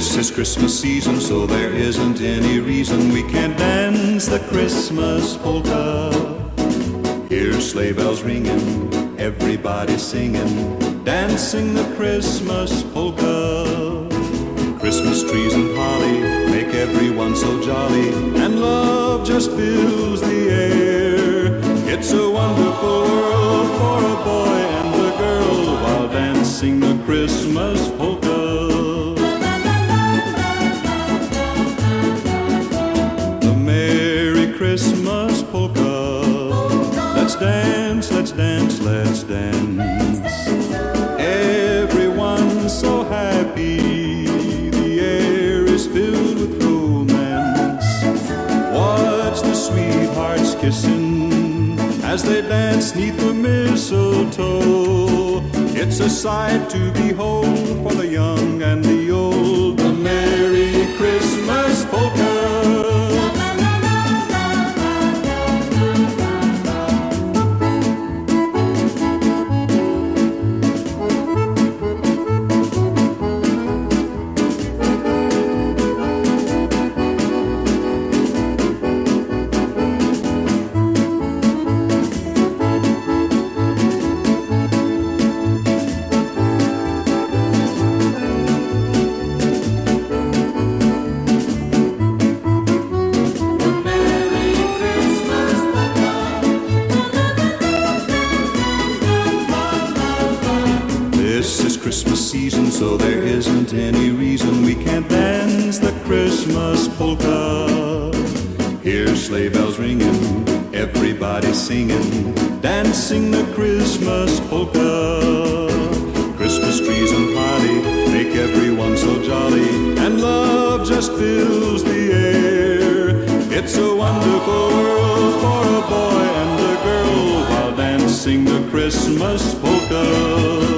This is Christmas season, so there isn't any reason we can't dance the Christmas polka. Hear sleigh bells ringing, everybody singing, dancing the Christmas polka. Christmas trees and holly make everyone so jolly, and love just fills the air. It's a wonderful world for a boy and a girl while dancing the Christmas polka. The Merry Christmas polka. Let's dance, let's dance, let's dance. Everyone's so happy, the air is filled with romance. Watch the sweethearts kissing as they dance 'neath the mistletoe. It's a sight to behold for the young and the old. The Merry Christmas polka. This is Christmas season, so there isn't any reason we can't dance the Christmas polka. Hear sleigh bells ringing, everybody singing, dancing the Christmas polka. Christmas trees and holly make everyone so jolly, and love just fills the air. It's a wonderful world for a boy and a girl while dancing the Christmas polka.